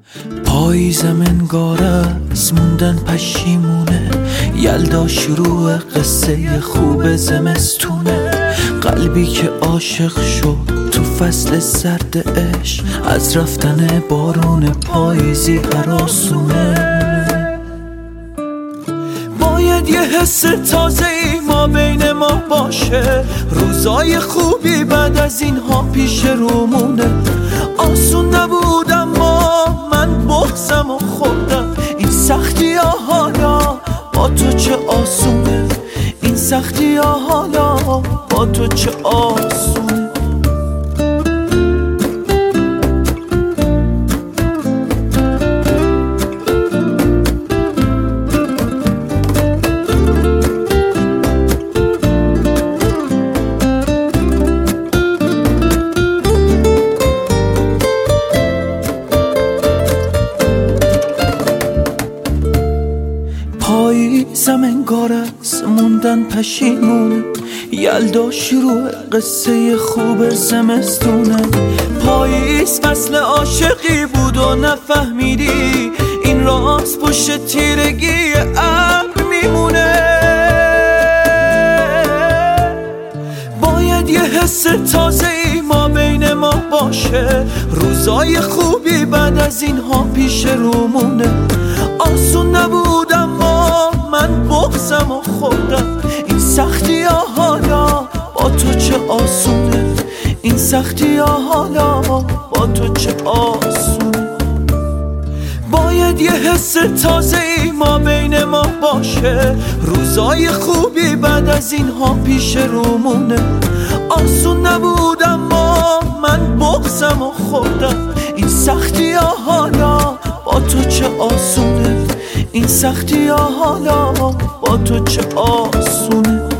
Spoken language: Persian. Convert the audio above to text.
پاییزم انگار از موندن پشیمونه، یلدا شروع قصه خوب زمستونه. قلبی که عاشق شد تو فصل سرد عشق، از رفتن بارون پاییزی هراسونه. باید یه حس تازه‌ای ما بین ما باشه، روزای خوبی بعد از اینها پیش رومونه. آسون نبود اما من بغضم و خوردم، این سختی ها حالا با تو چه آسونه، این سختی ها حالا با تو چه آسونه. پاییزم انگار از موندن پشیمونه، یلدا شروع قصه خوب زمستونه. پاییز فصل عاشقی بود و نفهمیدی، این راز پشت تیرگی ابر میمونه. باید یه حس تازه‌ای ما بین ما باشه، روزای خوبی بعد از اینها پیش رومونه. آسون نبود اما من بغضم و خوردم، این سختی ها حالا با تو چه آسونه، این سختی ها حالا با تو چه آسونه. باید یه حس تازه‌ای ما بین ما باشه، روزای خوبی بعد از اینها پیش رومونه. آسون نبود اما من بغضم و خوردم، این سختی ها حالا با تو چه آسونه، این سختی ها حالا با تو چه آسونه.